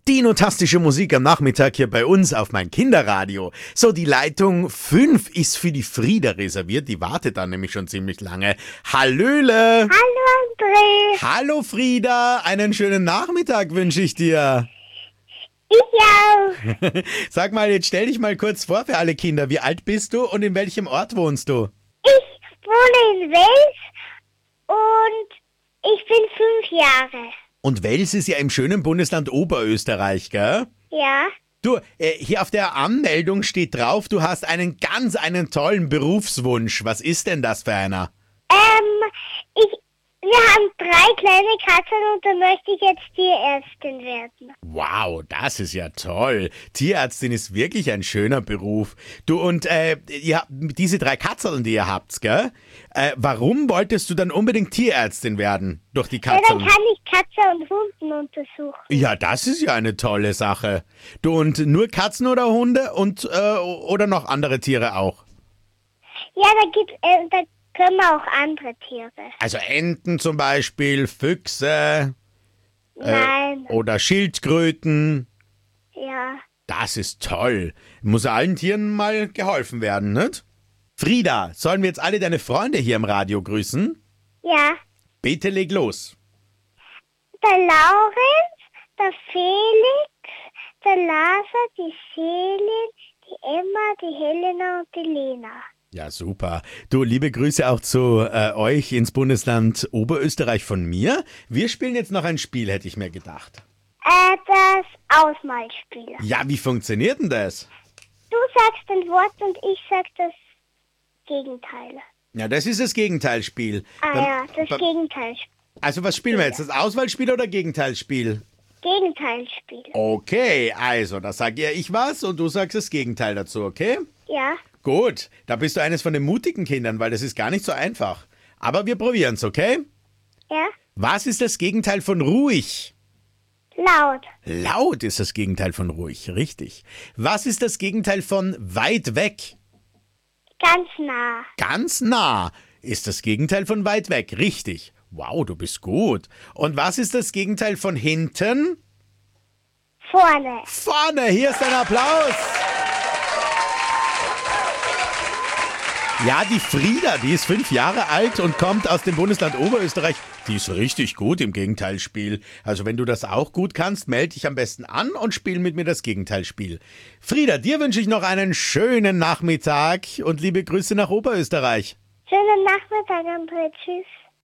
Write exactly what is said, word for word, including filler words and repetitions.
Dinotastische Musik am Nachmittag hier bei uns auf mein Kinderradio. So, die Leitung fünf ist für die Frieda reserviert. Die wartet dann nämlich schon ziemlich lange. Hallöle! Hallo André! Hallo Frieda! Einen schönen Nachmittag wünsche ich dir. Ich auch! Sag mal, jetzt stell dich mal kurz vor für alle Kinder. Wie alt bist du und in welchem Ort wohnst du? Ich wohne in Wels und ich bin fünf Jahre. Und Wels ist ja im schönen Bundesland Oberösterreich, gell? Ja. Du, äh, hier auf der Anmeldung steht drauf, du hast einen ganz, einen tollen Berufswunsch. Was ist denn das für einer? Ähm, ich, wir haben drei kleine Katzen und da möchte ich jetzt Tierärztin werden. Wow, das ist ja toll. Tierärztin ist wirklich ein schöner Beruf. Du, und äh, ihr, diese drei Katzeln, die ihr habt, gell? Äh, warum wolltest du dann unbedingt Tierärztin werden? Durch die Ja, Katzeln? dann kann ich Katze und Hunden untersuchen. Ja, das ist ja eine tolle Sache. Du, und nur Katzen oder Hunde und äh, oder noch andere Tiere auch? Ja, da gibt äh, da können wir auch andere Tiere. Also Enten zum Beispiel, Füchse Nein. äh, oder Schildkröten. Ja. Das ist toll. Muss allen Tieren mal geholfen werden, nicht? Frieda, sollen wir jetzt alle deine Freunde hier im Radio grüßen? Ja. Bitte leg los. Der Laurenz, der Felix, der Laser, die Selin, die Emma, die Helena und die Lena. Ja, super. Du, liebe Grüße auch zu äh, euch ins Bundesland Oberösterreich von mir. Wir spielen jetzt noch ein Spiel, hätte ich mir gedacht. Äh, das Ausmalspiel. Ja, wie funktioniert denn das? Du sagst ein Wort und ich sag das Gegenteil. Ja, das ist das Gegenteilspiel. Ah Beim- ja, das beim- Gegenteilspiel. Also was spielen wir jetzt? Das Auswahlspiel oder Gegenteilspiel? Gegenteilspiel. Okay, also, da sag ja ich was und du sagst das Gegenteil dazu, okay? Ja. Gut, da bist du eines von den mutigen Kindern, weil das ist gar nicht so einfach. Aber wir probieren's, okay? Ja. Was ist das Gegenteil von ruhig? Laut. Laut ist das Gegenteil von ruhig, richtig. Was ist das Gegenteil von weit weg? Ganz nah. Ganz nah ist das Gegenteil von weit weg, richtig. Wow, du bist gut. Und was ist das Gegenteil von hinten? Vorne. Vorne, hier ist ein Applaus. Ja, die Frieda, die ist fünf Jahre alt und kommt aus dem Bundesland Oberösterreich. Die ist richtig gut im Gegenteilspiel. Also wenn du das auch gut kannst, melde dich am besten an und spiel mit mir das Gegenteilspiel. Frieda, dir wünsche ich noch einen schönen Nachmittag und liebe Grüße nach Oberösterreich. Schönen Nachmittag, André. Tschüss.